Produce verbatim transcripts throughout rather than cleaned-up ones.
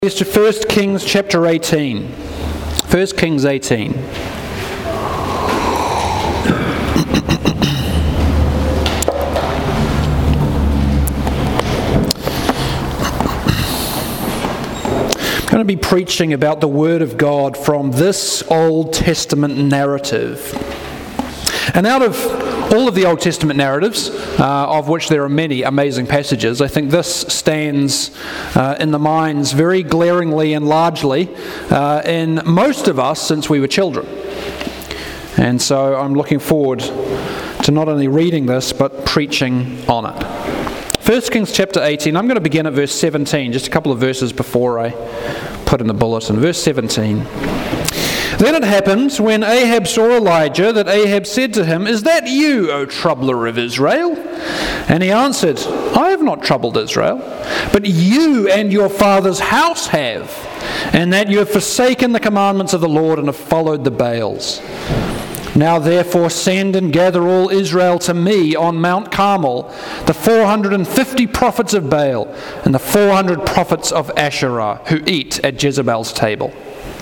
Is to First Kings chapter eighteen. First Kings eighteen. I'm going to be preaching about the Word of God from this Old Testament narrative. And out of all of the Old Testament narratives, uh, of which there are many amazing passages, I think this stands uh, in the minds very glaringly and largely uh, in most of us since we were children. And so I'm looking forward to not only reading this, but preaching on it. First Kings chapter eighteen, I'm going to begin at verse seventeen, just a couple of verses before I put in the bulletin. Verse seventeen. Then it happened, when Ahab saw Elijah, that Ahab said to him, "Is that you, O troubler of Israel?" And he answered, "I have not troubled Israel, but you and your father's house have, and that you have forsaken the commandments of the Lord and have followed the Baals. Now therefore send and gather all Israel to me on Mount Carmel, the four hundred and fifty prophets of Baal, and the four hundred prophets of Asherah, who eat at Jezebel's table."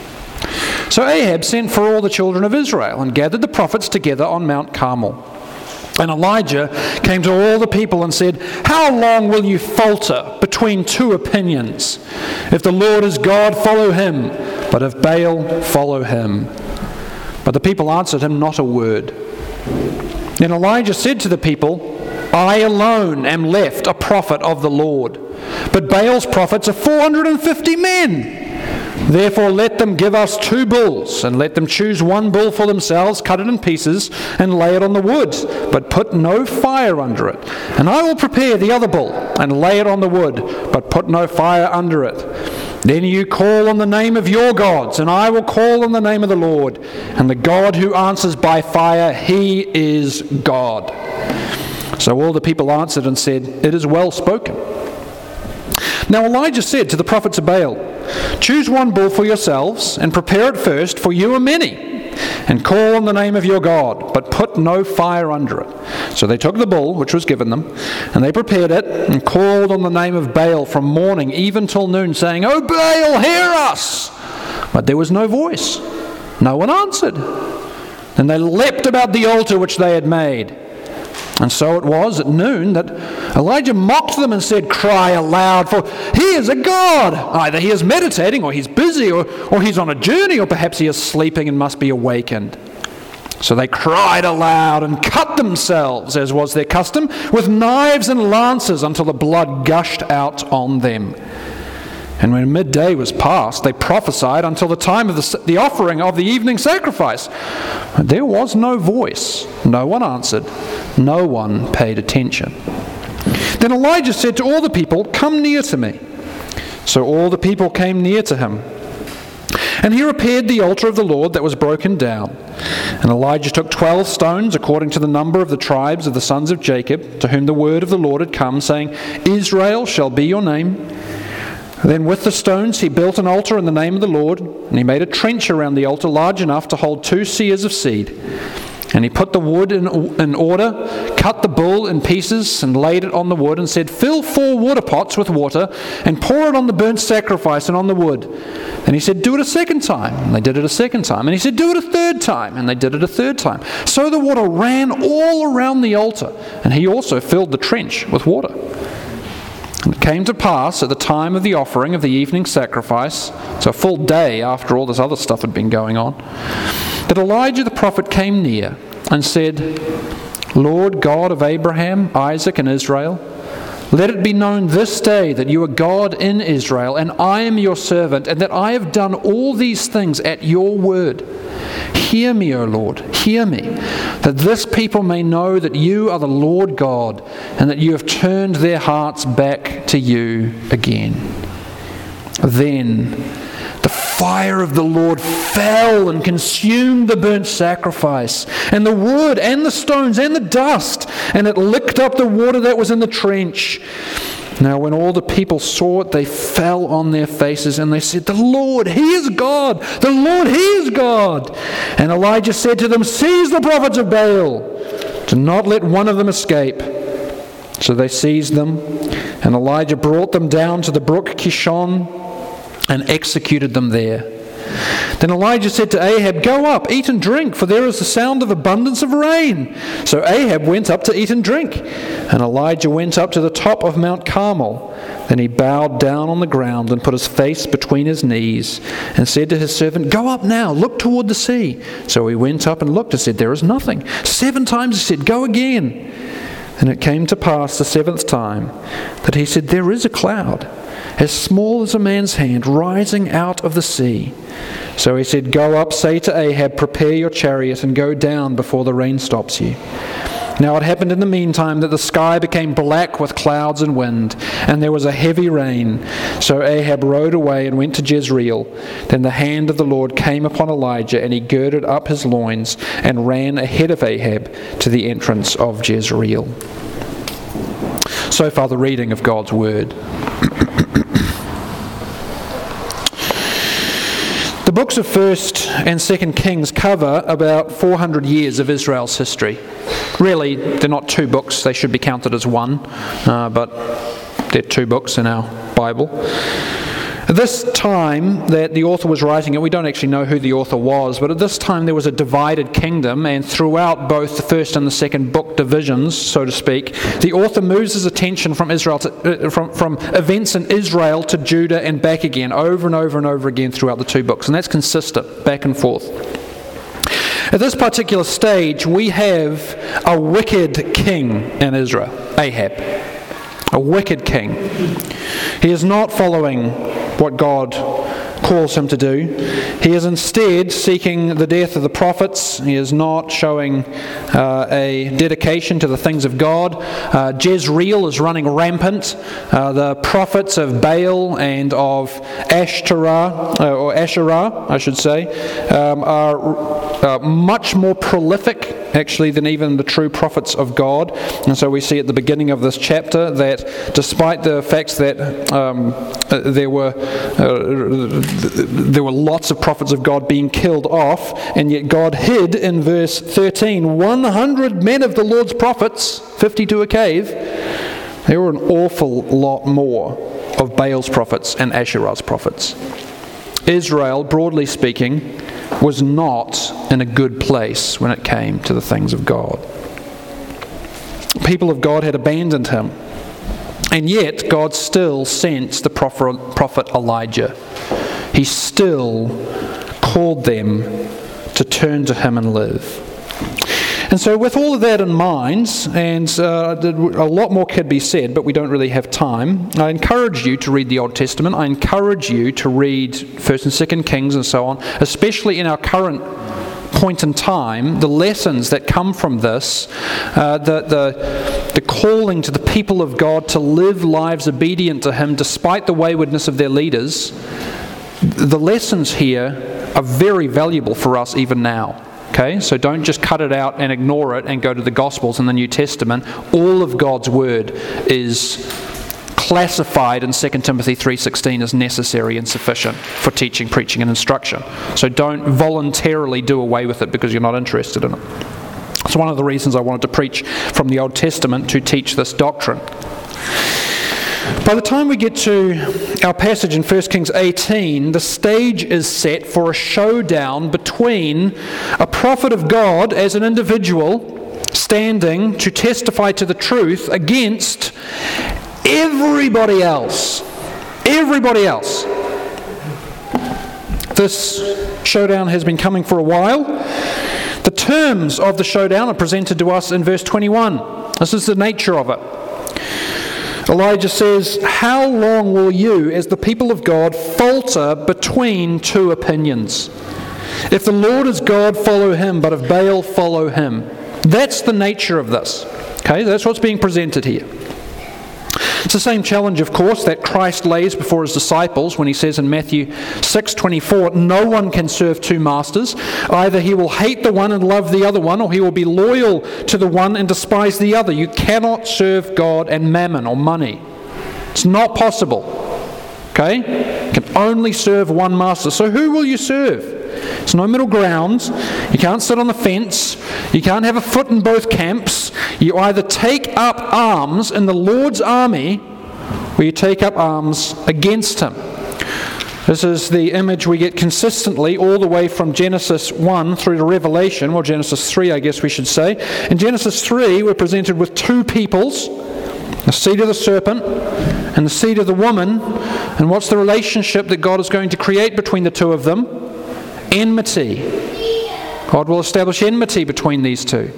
So Ahab sent for all the children of Israel and gathered the prophets together on Mount Carmel. And Elijah came to all the people and said, "How long will you falter between two opinions? If the Lord is God, follow him, but if Baal, follow him." But the people answered him not a word. Then Elijah said to the people, "I alone am left a prophet of the Lord, but Baal's prophets are four hundred and fifty men. Therefore let them give us two bulls, and let them choose one bull for themselves, cut it in pieces, and lay it on the wood, but put no fire under it. And I will prepare the other bull, and lay it on the wood, but put no fire under it. Then you call on the name of your gods, and I will call on the name of the Lord. And the God who answers by fire, he is God." So all the people answered and said, "It is well spoken." Now Elijah said to the prophets of Baal, "Choose one bull for yourselves, and prepare it first, for you are many, and call on the name of your God, but put no fire under it." So they took the bull, which was given them, and they prepared it, and called on the name of Baal from morning even till noon, saying, "O Baal, hear us!" But there was no voice. No one answered. Then they leapt about the altar which they had made. And so it was at noon that Elijah mocked them and said, "Cry aloud, for he is a god. Either he is meditating, or he's busy, or, or he's on a journey, or perhaps he is sleeping and must be awakened." So they cried aloud and cut themselves, as was their custom, with knives and lances until the blood gushed out on them. And when midday was past, they prophesied until the time of the, the offering of the evening sacrifice. But there was no voice. No one answered. No one paid attention. Then Elijah said to all the people, "Come near to me." So all the people came near to him. And he repaired the altar of the Lord that was broken down. And Elijah took twelve stones, according to the number of the tribes of the sons of Jacob, to whom the word of the Lord had come, saying, "Israel shall be your name." Then with the stones he built an altar in the name of the Lord, and he made a trench around the altar large enough to hold two seahs of seed. And he put the wood in, in order, cut the bull in pieces, and laid it on the wood, and said, "Fill four water pots with water, and pour it on the burnt sacrifice and on the wood." And he said, "Do it a second time." And they did it a second time. And he said, "Do it a third time." And they did it a third time. So the water ran all around the altar, and he also filled the trench with water. And it came to pass at the time of the offering of the evening sacrifice, so a full day after all this other stuff had been going on, that Elijah the prophet came near and said, "Lord God of Abraham, Isaac, and Israel, let it be known this day that you are God in Israel, and I am your servant, and that I have done all these things at your word. Hear me, O Lord, hear me, that this people may know that you are the Lord God, and that you have turned their hearts back to you again." Then the fire of the Lord fell and consumed the burnt sacrifice, and the wood, and the stones, and the dust, and it licked up the water that was in the trench. Now when all the people saw it, they fell on their faces, and they said, "The Lord, he is God! The Lord, he is God!" And Elijah said to them, "Seize the prophets of Baal. Do not let one of them escape." So they seized them, and Elijah brought them down to the brook Kishon, and executed them there. Then Elijah said to Ahab, "Go up, eat and drink, for there is the sound of abundance of rain." So Ahab went up to eat and drink, and Elijah went up to the top of Mount Carmel. Then he bowed down on the ground and put his face between his knees and said to his servant, "Go up now, look toward the sea." So he went up and looked and said, "There is nothing." Seven times he said, "Go again." And it came to pass the seventh time that he said, "There is a cloud, as small as a man's hand, rising out of the sea." So he said, "Go up, say to Ahab, prepare your chariot and go down before the rain stops you." Now it happened in the meantime that the sky became black with clouds and wind, and there was a heavy rain. So Ahab rode away and went to Jezreel. Then the hand of the Lord came upon Elijah, and he girded up his loins and ran ahead of Ahab to the entrance of Jezreel. So far the reading of God's Word. The books of First and Second Kings cover about four hundred years of Israel's history. Really, they're not two books, they should be counted as one, uh, but they're two books in our Bible. At this time that the author was writing it, we don't actually know who the author was, but at this time there was a divided kingdom, and throughout both the first and the second book divisions, so to speak, the author moves his attention from Israel to, uh, from, from events in Israel to Judah and back again, over and over and over again throughout the two books, and that's consistent, back and forth. At this particular stage, we have a wicked king in Israel, Ahab. A wicked king. He is not following what God calls him to do. He is instead seeking the death of the prophets. He is not showing uh, a dedication to the things of God. Uh, Jezreel is running rampant. Uh, the prophets of Baal and of Ashtoreth, uh, or Asherah, I should say, um, are uh, much more prolific actually than even the true prophets of God. And so we see at the beginning of this chapter that despite the facts that um, uh, there were uh, there were lots of prophets of God being killed off, and yet God hid in verse thirteen one hundred men of the Lord's prophets, fifty to a cave. There were an awful lot more of Baal's prophets and Asherah's prophets. Israel, broadly speaking, was not in a good place when it came to the things of God. People of God had abandoned him, and yet God still sent the prophet Elijah. He still called them to turn to him and live. And so with all of that in mind, and uh, a lot more could be said, but we don't really have time, I encourage you to read the Old Testament. I encourage you to read First and Second Kings and so on, especially in our current point in time, the lessons that come from this, uh, the, the, the calling to the people of God to live lives obedient to him despite the waywardness of their leaders. The lessons here are very valuable for us even now. Okay, so don't just cut it out and ignore it and go to the Gospels and the New Testament. All of God's Word is classified in Second Timothy three sixteen as necessary and sufficient for teaching, preaching and instruction. So don't voluntarily do away with it because you're not interested in it. It's one of the reasons I wanted to preach from the Old Testament to teach this doctrine. By the time we get to our passage in First Kings eighteen, the stage is set for a showdown between a prophet of God as an individual standing to testify to the truth against everybody else. Everybody else. This showdown has been coming for a while. The terms of the showdown are presented to us in verse twenty-one. This is the nature of it. Elijah says, "How long will you, as the people of God, falter between two opinions? If the Lord is God, follow him, but if Baal, follow him." That's the nature of this. Okay, that's what's being presented here. It's the same challenge, of course, that Christ lays before his disciples when he says in Matthew six twenty-four, "No one can serve two masters. Either he will hate the one and love the other one, or he will be loyal to the one and despise the other. You cannot serve God and mammon or money." It's not possible. Okay? You can only serve one master. So who will you serve? There's no middle ground. You can't sit on the fence. You can't have a foot in both camps. You either take up arms in the Lord's army, or you take up arms against him. This is the image we get consistently all the way from Genesis one through to Revelation, well, Genesis three, I guess we should say. In Genesis three, we're presented with two peoples, the seed of the serpent and the seed of the woman. And what's the relationship that God is going to create between the two of them? Enmity. God will establish enmity between these two.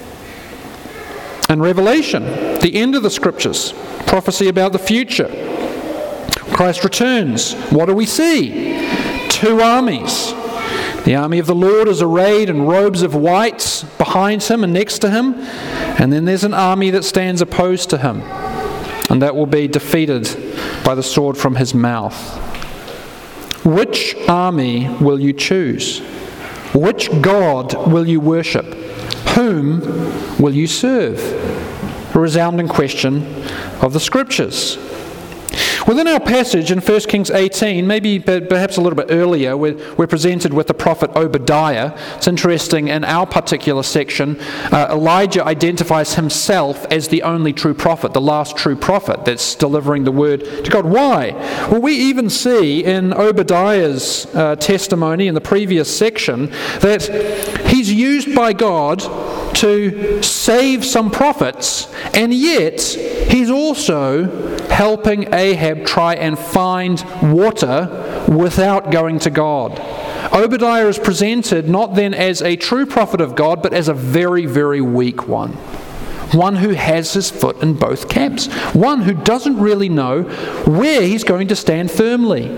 And Revelation, the end of the Scriptures, prophecy about the future. Christ returns. What do we see? Two armies. The army of the Lord is arrayed in robes of white behind him and next to him. And then there's an army that stands opposed to him. And that will be defeated by the sword from his mouth. Which army will you choose? Which God will you worship? Whom will you serve? A resounding question of the Scriptures. Within our passage in First Kings eighteen, maybe perhaps a little bit earlier, we're, we're presented with the prophet Obadiah. It's interesting, in our particular section, uh, Elijah identifies himself as the only true prophet, the last true prophet that's delivering the word to God. Why? Well, we even see in Obadiah's uh, testimony in the previous section that he's used by God to save some prophets, and yet he's also helping Ahab try and find water without going to God. Obadiah is presented not then as a true prophet of God, but as a very, very weak one. One who has his foot in both camps. One who doesn't really know where he's going to stand firmly.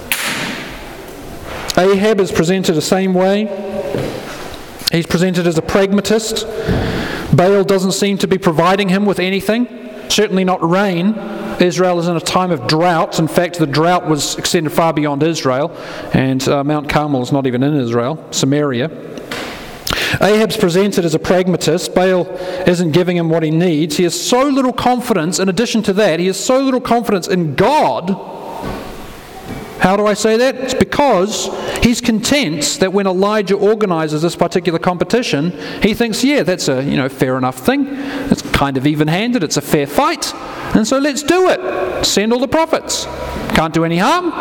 Ahab is presented the same way. He's presented as a pragmatist. Baal doesn't seem to be providing him with anything, certainly not rain. Israel is in a time of drought. In fact, the drought was extended far beyond Israel, and uh, Mount Carmel is not even in Israel, Samaria. Ahab's presented as a pragmatist. Baal isn't giving him what he needs. He has so little confidence. In addition to that, he has so little confidence in God. How do I say that? It's because he's content that when Elijah organizes this particular competition, he thinks, yeah, that's a you know fair enough thing. It's kind of even-handed. It's a fair fight. And so let's do it. Send all the prophets. Can't do any harm.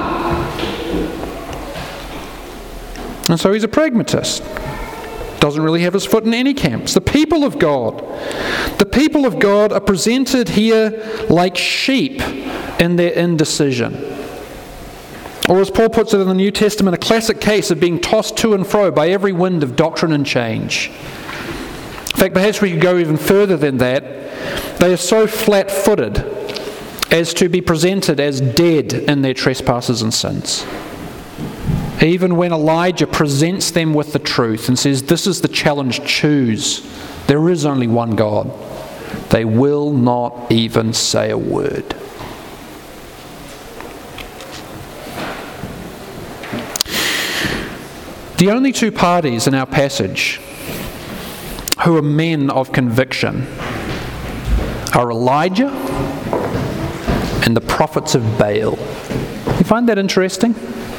And so he's a pragmatist. Doesn't really have his foot in any camps. The people of God. The people of God are presented here like sheep in their indecision. Or as Paul puts it in the New Testament, a classic case of being tossed to and fro by every wind of doctrine and change. In fact, perhaps we could go even further than that. They are so flat-footed as to be presented as dead in their trespasses and sins. Even when Elijah presents them with the truth and says, this is the challenge, choose. There is only one God. They will not even say a word. The only two parties in our passage who are men of conviction are Elijah and the prophets of Baal. You find that interesting?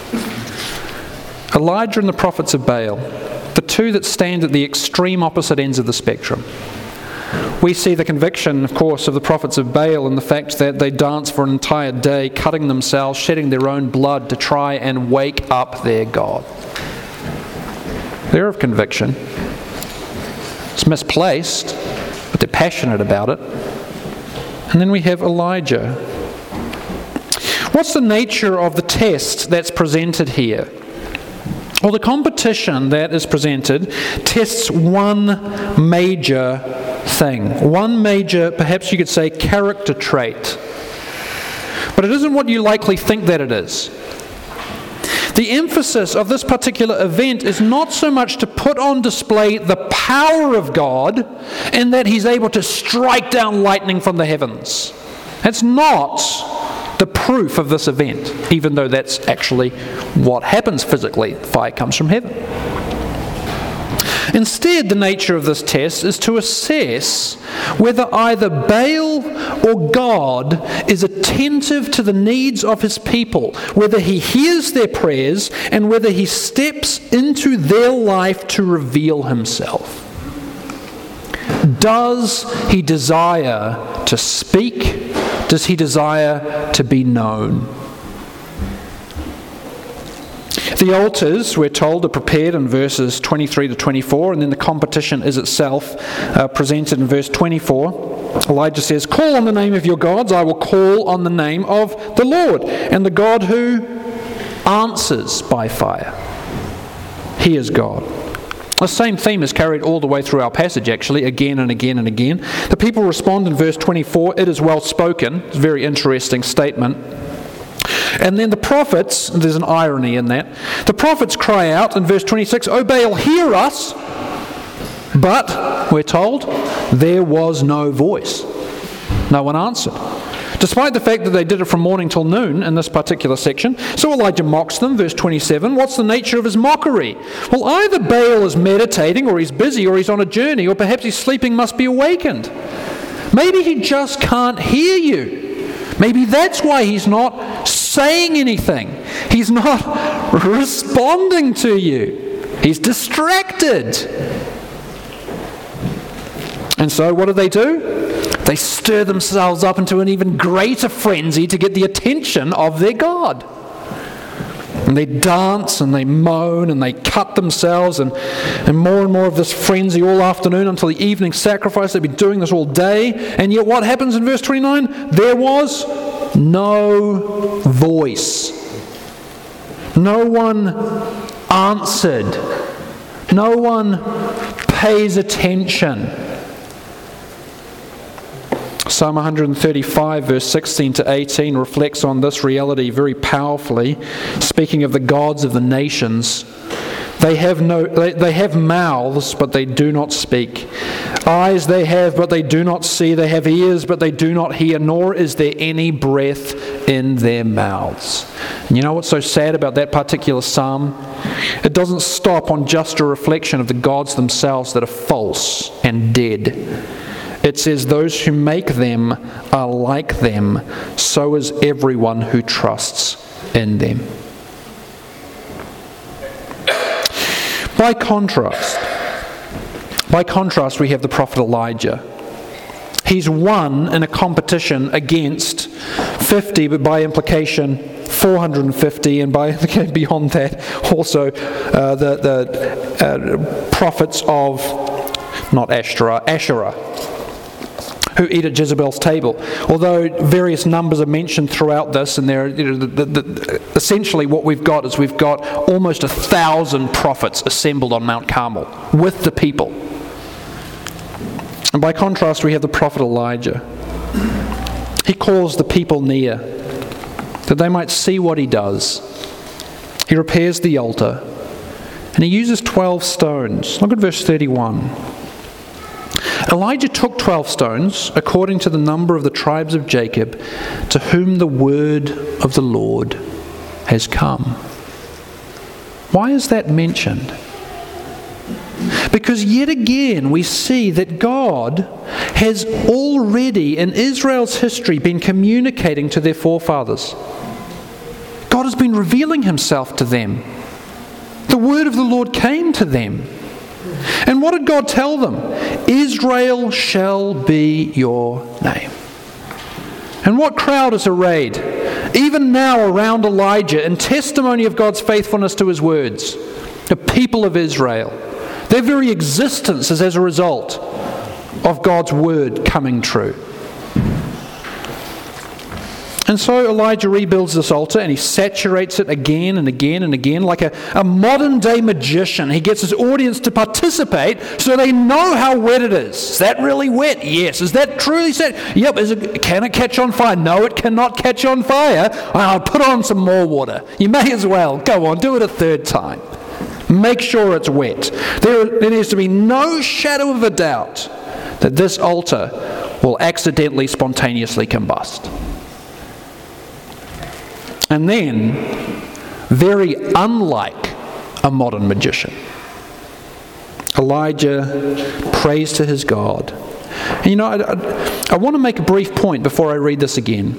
Elijah and the prophets of Baal, the two that stand at the extreme opposite ends of the spectrum. We see the conviction, of course, of the prophets of Baal in the fact that they dance for an entire day, cutting themselves, shedding their own blood to try and wake up their God. They're of conviction. It's misplaced, but they're passionate about it. And then we have Elijah. What's the nature of the test that's presented here? Well, the competition that is presented tests one major thing. One major, perhaps you could say, character trait. But it isn't what you likely think that it is. The emphasis of this particular event is not so much to put on display the power of God in that He's able to strike down lightning from the heavens. That's not the proof of this event, even though that's actually what happens physically. Fire comes from heaven. Instead, the nature of this test is to assess whether either Baal or God is attentive to the needs of his people, whether he hears their prayers, and whether he steps into their life to reveal himself. Does he desire to speak? Does he desire to be known? The altars, we're told, are prepared in verses twenty-three to twenty-four, and then the competition is itself uh, presented in verse twenty-four. Elijah says, "Call on the name of your gods, I will call on the name of the Lord, and the God who answers by fire. He is God." The same theme is carried all the way through our passage, actually, again and again and again. The people respond in verse twenty-four, "It is well spoken." It's a very interesting statement. And then the prophets, there's an irony in that, the prophets cry out in verse twenty-six, "O Baal, hear us!" But, we're told, there was no voice. No one answered. Despite the fact that they did it from morning till noon in this particular section. So Elijah mocks them, verse twenty-seven. What's the nature of his mockery? Well, either Baal is meditating, or he's busy, or he's on a journey, or perhaps he's sleeping, must be awakened. Maybe he just can't hear you. Maybe that's why he's not saying anything. He's not responding to you. He's distracted. And so what do they do? They stir themselves up into an even greater frenzy to get the attention of their God. And they dance and they moan and they cut themselves, and, and more and more of this frenzy all afternoon until the evening sacrifice. They've been doing this all day. And yet what happens in verse twenty-nine? There was no voice. No one answered. No one pays attention. Psalm one thirty-five, verse sixteen to eighteen, reflects on this reality very powerfully, speaking of the gods of the nations. They have no, they, they have mouths, but they do not speak. Eyes they have, but they do not see. They have ears, but they do not hear, nor is there any breath in their mouths. And you know what's so sad about that particular psalm? It doesn't stop on just a reflection of the gods themselves that are false and dead. It says, those who make them are like them, so is everyone who trusts in them. By contrast, by contrast, we have the prophet Elijah. He's won in a competition against fifty, but by implication, four hundred fifty, and by beyond that, also uh, the, the uh, prophets of, not Ashtoreth, Asherah, who eat at Jezebel's table. Although various numbers are mentioned throughout this, and there, you know, the, the, the, essentially what we've got is we've got almost a thousand prophets assembled on Mount Carmel with the people. And by contrast, we have the prophet Elijah. He calls the people near, that they might see what he does. He repairs the altar, and he uses twelve stones. Look at verse thirty-one. Elijah took twelve stones, according to the number of the tribes of Jacob, to whom the word of the Lord has come. Why is that mentioned? Because yet again we see that God has already in Israel's history been communicating to their forefathers. God has been revealing himself to them. The word of the Lord came to them. And what did God tell them? Israel shall be your name. And what crowd is arrayed, even now around Elijah, in testimony of God's faithfulness to his words? The people of Israel. Their very existence is as a result of God's word coming true. And so Elijah rebuilds this altar and he saturates it again and again and again like a, a modern day magician. He gets his audience to participate so they know how wet it is. Is that really wet? Yes. Is that truly set? Yep. Is it, can it catch on fire? No, it cannot catch on fire. I'll put on some more water. You may as well. Go on, do it a third time. Make sure it's wet. There, there needs to be no shadow of a doubt that this altar will accidentally, spontaneously combust. And then, very unlike a modern magician, Elijah prays to his God. And you know, I, I, I want to make a brief point before I read this again.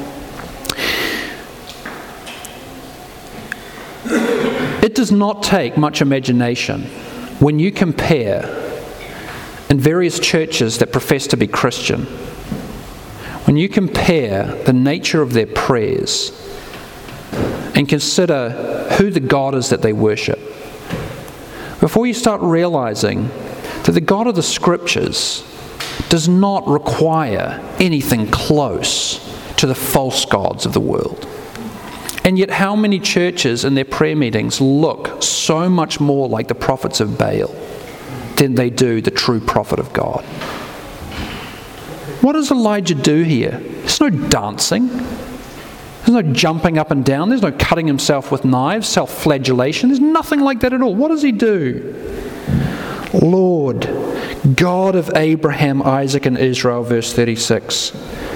It does not take much imagination when you compare in various churches that profess to be Christian, when you compare the nature of their prayers and consider who the God is that they worship, before you start realizing that the God of the Scriptures does not require anything close to the false gods of the world. And yet how many churches in their prayer meetings look so much more like the prophets of Baal than they do the true prophet of God? What does Elijah do here? There's no dancing. There's no jumping up and down. There's no cutting himself with knives, self-flagellation. There's nothing like that at all. What does he do? Lord, God of Abraham, Isaac, and Israel, verse thirty-six.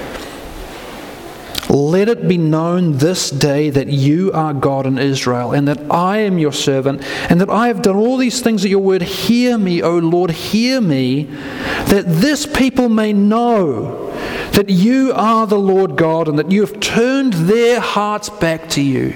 Let it be known this day that you are God in Israel, and that I am your servant, and that I have done all these things at your word. Hear me, O Lord, hear me, that this people may know that you are the Lord God, and that you have turned their hearts back to you.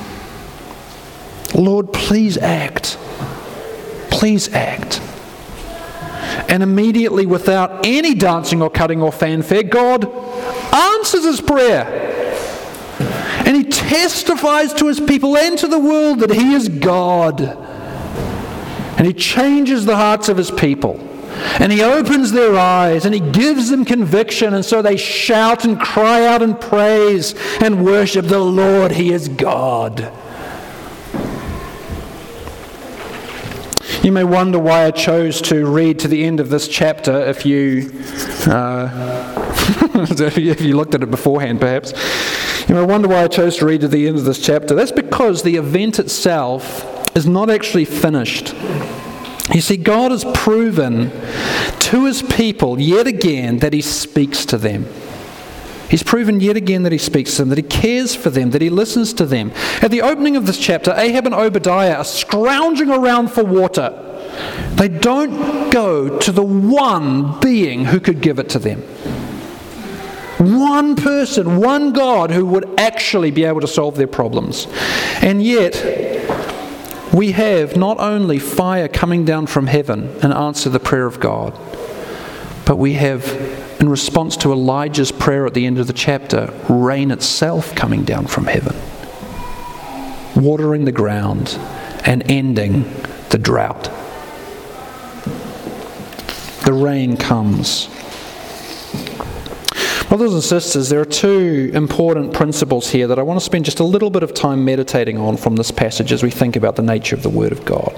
Lord, please act. Please act. And immediately, without any dancing or cutting or fanfare, God answers his prayer. And he testifies to his people and to the world that he is God. And he changes the hearts of his people. And he opens their eyes and he gives them conviction. And so they shout and cry out in praise and worship the Lord. He is God. You may wonder why I chose to read to the end of this chapter if you, uh, if you looked at it beforehand perhaps. You may wonder why I chose to read to the end of this chapter. That's because the event itself is not actually finished. You see, God has proven to his people yet again that he speaks to them. He's proven yet again that he speaks to them, that he cares for them, that he listens to them. At the opening of this chapter, Ahab and Obadiah are scrounging around for water. They don't go to the one being who could give it to them. One person, one God who would actually be able to solve their problems. And yet, we have not only fire coming down from heaven in answer to the prayer of God, but we have, in response to Elijah's prayer at the end of the chapter, rain itself coming down from heaven, watering the ground and ending the drought. The rain comes. Brothers and sisters, there are two important principles here that I want to spend just a little bit of time meditating on from this passage as we think about the nature of the Word of God.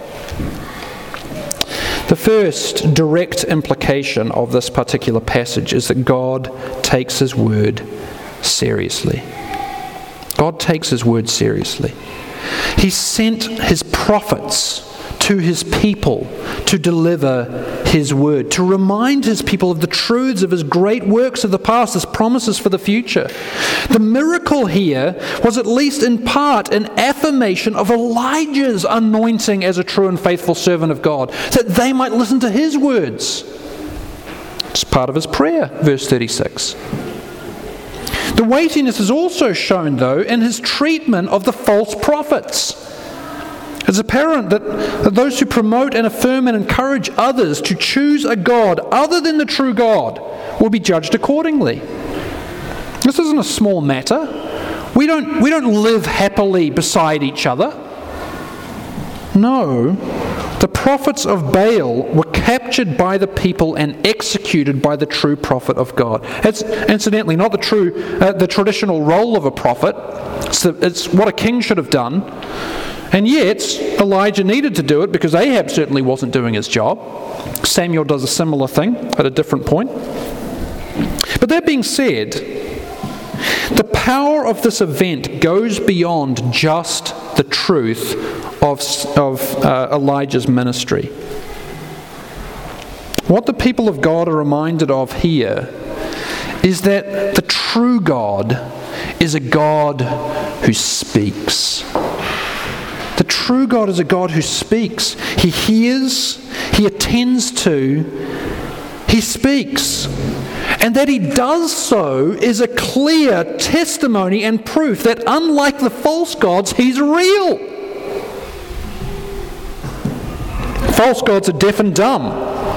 The first direct implication of this particular passage is that God takes his word seriously. God takes his word seriously. He sent his prophets to his people to deliver his word, to remind his people of the truths of his great works of the past, his promises for the future. The miracle here was at least in part an affirmation of Elijah's anointing as a true and faithful servant of God, that they might listen to his words. It's part of his prayer, verse thirty-six. The weightiness is also shown, though, in his treatment of the false prophets. It's apparent that, that those who promote and affirm and encourage others to choose a God other than the true God will be judged accordingly. This isn't a small matter. We don't, we don't live happily beside each other. No, the prophets of Baal were captured by the people and executed by the true prophet of God. It's incidentally not the true, uh, the traditional role of a prophet. It's, the, it's what a king should have done. And yet, Elijah needed to do it because Ahab certainly wasn't doing his job. Samuel does a similar thing at a different point. But that being said, the power of this event goes beyond just the truth of, of uh, Elijah's ministry. What the people of God are reminded of here is that the true God is a God who speaks. The true God is a God who speaks. He hears, he attends to, he speaks. And that he does so is a clear testimony and proof that unlike the false gods, he's real. False gods are deaf and dumb.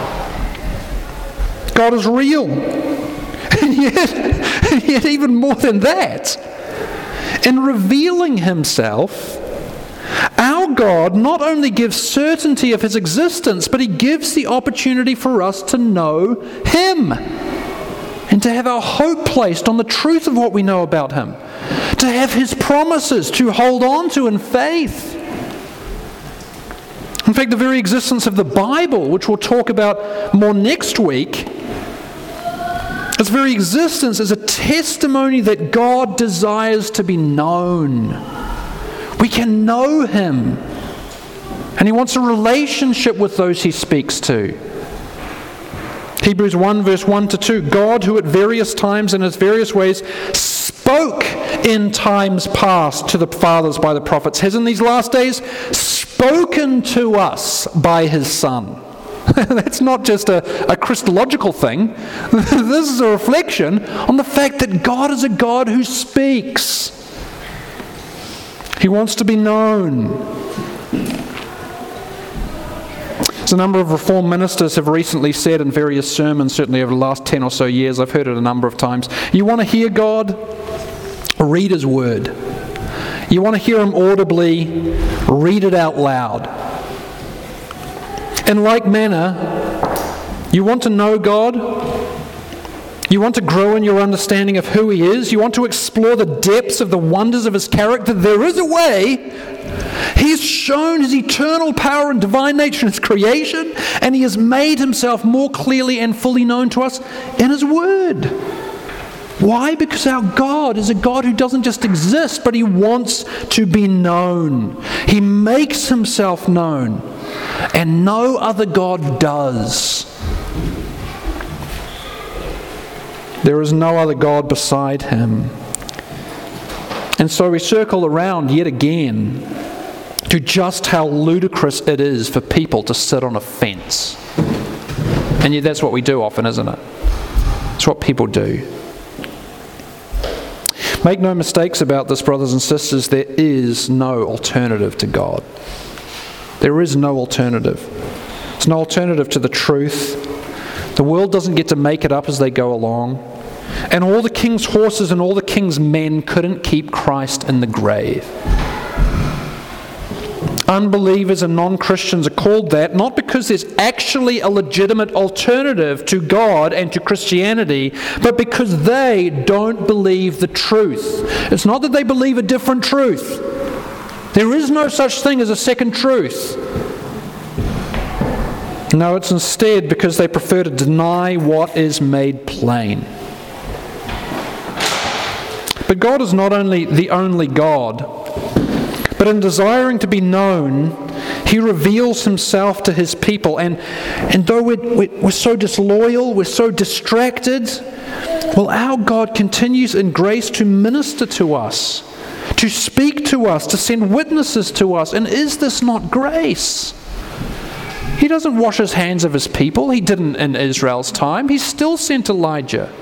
God is real. And yet, and yet even more than that, in revealing himself, our God not only gives certainty of his existence, but he gives the opportunity for us to know him and to have our hope placed on the truth of what we know about him, to have his promises to hold on to in faith. In fact, the very existence of the Bible, which we'll talk about more next week, its very existence is a testimony that God desires to be known. We can know him, and he wants a relationship with those he speaks to. Hebrews one verse one to two, God who at various times and in various ways spoke in times past to the fathers by the prophets, has in these last days spoken to us by his Son. That's not just a, a Christological thing. This is a reflection on the fact that God is a God who speaks. He wants to be known. As a number of Reformed ministers have recently said in various sermons, certainly over the last ten or so years, I've heard it a number of times, you want to hear God? Read his word. You want to hear him audibly? Read it out loud. In like manner, you want to know God? You want to grow in your understanding of who he is? You want to explore the depths of the wonders of his character? There is a way. He's shown his eternal power and divine nature in his creation, and he has made himself more clearly and fully known to us in his word. Why? Because our God is a God who doesn't just exist, but he wants to be known. He makes himself known, and no other God does. There is no other God beside him. And so we circle around yet again to just how ludicrous it is for people to sit on a fence. And yet that's what we do often, isn't it? It's what people do. Make no mistakes about this, brothers and sisters, there is no alternative to God. There is no alternative. There's no alternative to the truth. The world doesn't get to make it up as they go along. And all the king's horses and all the king's men couldn't keep Christ in the grave. Unbelievers and non-Christians are called that not because there's actually a legitimate alternative to God and to Christianity, but because they don't believe the truth. It's not that they believe a different truth. There is no such thing as a second truth. No, it's instead because they prefer to deny what is made plain. But God is not only the only God, but in desiring to be known, he reveals himself to his people. And, and though we're, we're so disloyal, we're so distracted, well, our God continues in grace to minister to us, to speak to us, to send witnesses to us. And is this not grace? He doesn't wash his hands of his people. He didn't in Israel's time. He still sent Elijah.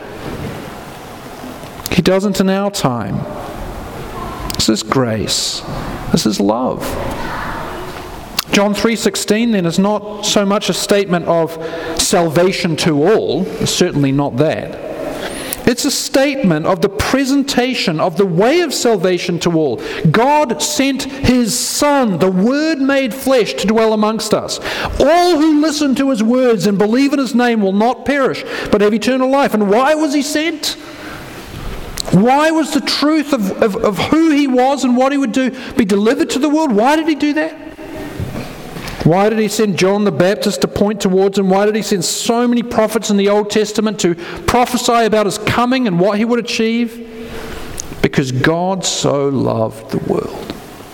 He doesn't in our time. This is grace. This is love. John three sixteen then is not so much a statement of salvation to all. It's certainly not that. It's a statement of the presentation of the way of salvation to all. God sent his Son, the Word made flesh, to dwell amongst us. All who listen to his words and believe in his name will not perish, but have eternal life. And why was he sent? Why was the truth of, of, of who he was and what he would do be delivered to the world? Why did he do that? Why did he send John the Baptist to point towards him? Why did he send so many prophets in the Old Testament to prophesy about his coming and what he would achieve? Because God so loved the world.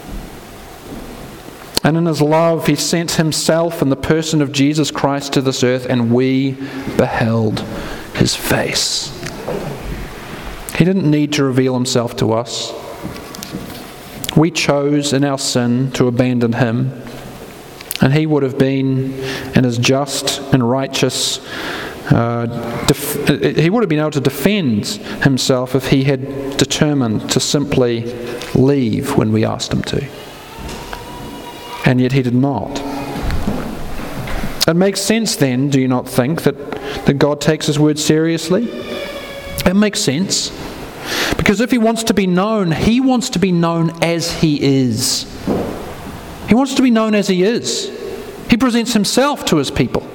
And in his love, he sent himself in the person of Jesus Christ to this earth, and we beheld his face. He didn't need to reveal himself to us. We chose in our sin to abandon him, and he would have been, in his just and righteous, uh, def- he would have been able to defend himself if he had determined to simply leave when we asked him to. And yet he did not. It makes sense then, do you not think, that, that God takes his word seriously? It makes sense. Because if he wants to be known, he wants to be known as he is. He wants to be known as he is. He presents himself to his people.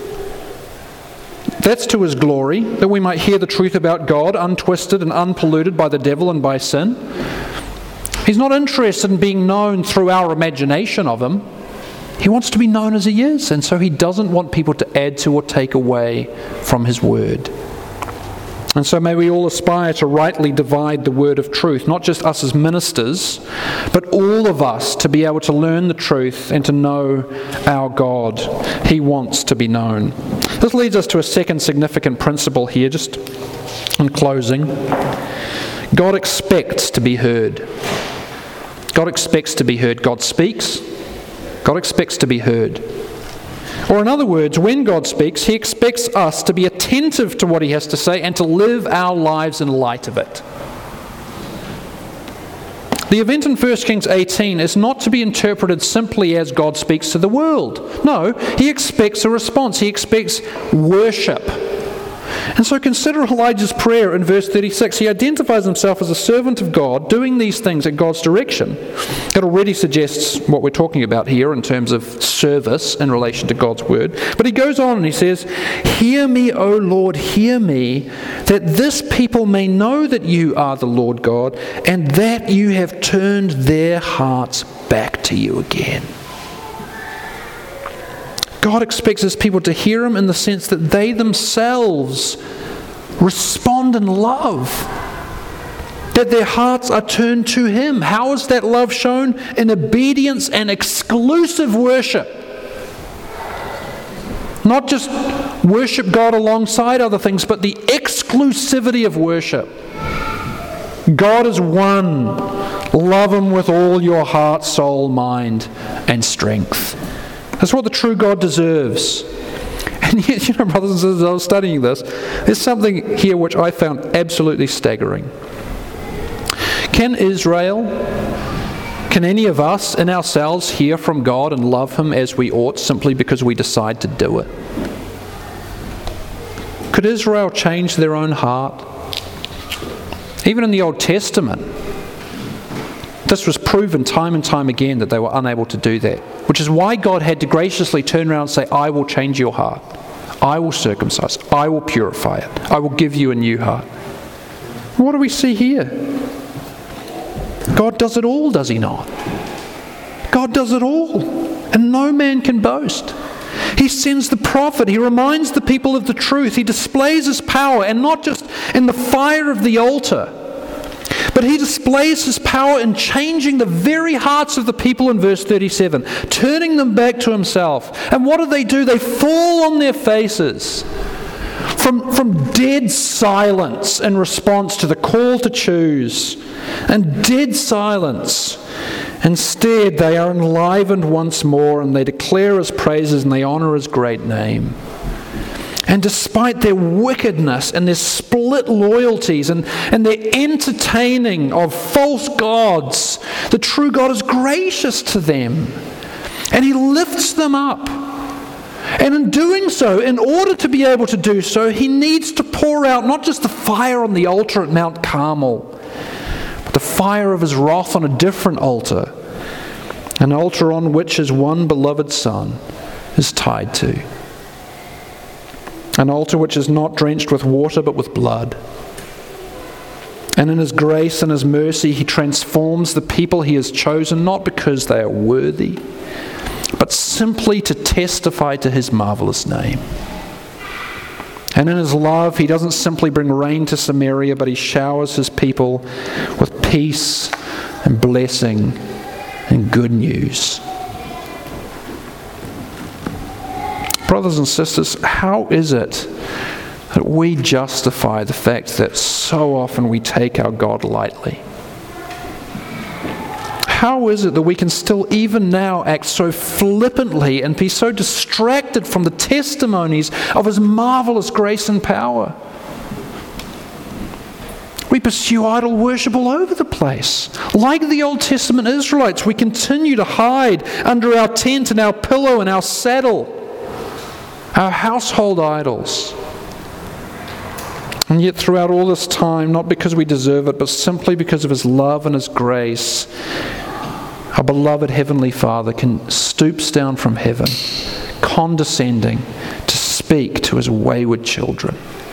That's to his glory, that we might hear the truth about God, untwisted and unpolluted by the devil and by sin. He's not interested in being known through our imagination of him. He wants to be known as he is, and so he doesn't want people to add to or take away from his word. And so may we all aspire to rightly divide the word of truth, not just us as ministers, but all of us to be able to learn the truth and to know our God. He wants to be known. This leads us to a second significant principle here, just in closing. God expects to be heard. God expects to be heard. God speaks. God expects to be heard. Or in other words, when God speaks, he expects us to be attentive to what he has to say and to live our lives in light of it. The event in First Kings eighteen is not to be interpreted simply as God speaks to the world. No, he expects a response. He expects worship. And so consider Elijah's prayer in verse thirty-six. He identifies himself as a servant of God, doing these things in God's direction. It already suggests what we're talking about here in terms of service in relation to God's word. But he goes on and he says, "Hear me, O Lord, hear me, that this people may know that you are the Lord God, and that you have turned their hearts back to you again." God expects his people to hear him in the sense that they themselves respond in love, that their hearts are turned to him. How is that love shown? In obedience and exclusive worship. Not just worship God alongside other things, but the exclusivity of worship. God is one. Love him with all your heart, soul, mind, and strength. That's what the true God deserves. And yet, you know, brothers and sisters, I was studying this. There's something here which I found absolutely staggering. Can Israel, can any of us in ourselves hear from God and love him as we ought simply because we decide to do it? Could Israel change their own heart? Even in the Old Testament, this was proven time and time again that they were unable to do that, which is why God had to graciously turn around and say, "I will change your heart. I will circumcise. I will purify it. I will give you a new heart." What do we see here? God does it all, does he not? God does it all, and no man can boast. He sends the prophet. He reminds the people of the truth. He displays his power, and not just in the fire of the altar, but he displays his power in changing the very hearts of the people in verse thirty-seven, turning them back to himself. And what do they do? They fall on their faces from, from dead silence in response to the call to choose, and dead silence. Instead, they are enlivened once more, and they declare his praises and they honor his great name. And despite their wickedness and their split loyalties and, and their entertaining of false gods, the true God is gracious to them. And he lifts them up. And in doing so, in order to be able to do so, he needs to pour out not just the fire on the altar at Mount Carmel, but the fire of his wrath on a different altar, an altar on which his one beloved Son is tied to. An altar which is not drenched with water but with blood. And in his grace and his mercy, he transforms the people he has chosen, not because they are worthy, but simply to testify to his marvelous name. And in his love, he doesn't simply bring rain to Samaria, but he showers his people with peace and blessing and good news. Brothers and sisters, how is it that we justify the fact that so often we take our God lightly? How is it that we can still even now act so flippantly and be so distracted from the testimonies of his marvelous grace and power? We pursue idol worship all over the place. Like the Old Testament Israelites, we continue to hide under our tent and our pillow and our saddle, our household idols. And yet throughout all this time, not because we deserve it, but simply because of his love and his grace, our beloved Heavenly Father can stoops down from heaven, condescending to speak to his wayward children.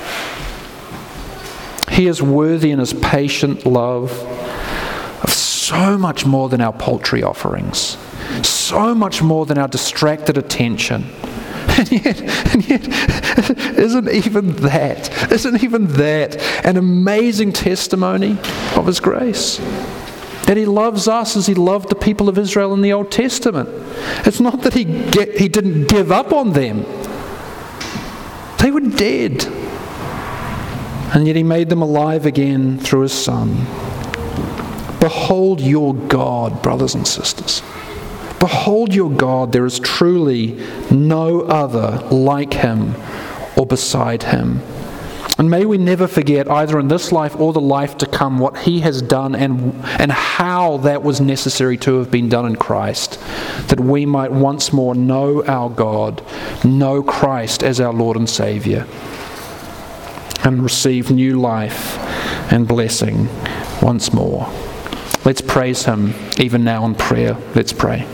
He is worthy in his patient love of so much more than our paltry offerings, so much more than our distracted attention. And yet, and yet, isn't even that, isn't even that an amazing testimony of his grace? That he loves us as he loved the people of Israel in the Old Testament. It's not that he get, he didn't give up on them. They were dead. And yet he made them alive again through his Son. Behold your God, brothers and sisters. Behold your God, there is truly no other like him or beside him. And may we never forget, either in this life or the life to come, what he has done and, and how that was necessary to have been done in Christ, that we might once more know our God, know Christ as our Lord and Saviour, and receive new life and blessing once more. Let's praise him even now in prayer. Let's pray.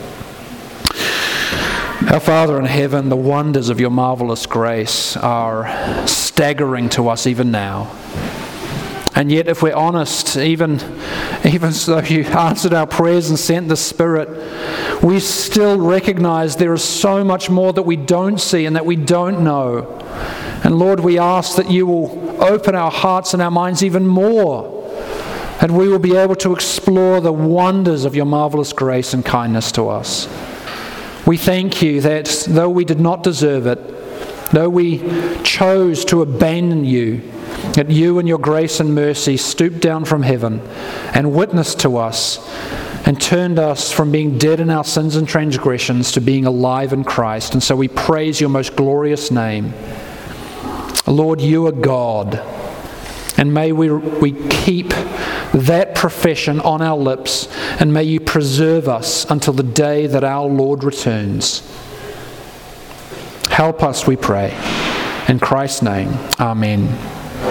Our Father in heaven, the wonders of your marvellous grace are staggering to us even now. And yet, if we're honest, even, even though you answered our prayers and sent the Spirit, we still recognise there is so much more that we don't see and that we don't know. And Lord, we ask that you will open our hearts and our minds even more, and we will be able to explore the wonders of your marvellous grace and kindness to us. We thank you that though we did not deserve it, though we chose to abandon you, that you in your grace and mercy stooped down from heaven and witnessed to us and turned us from being dead in our sins and transgressions to being alive in Christ. And so we praise your most glorious name. Lord, you are God. And may we, we keep that profession on our lips, and may you preserve us until the day that our Lord returns. Help us, we pray. In Christ's name, amen.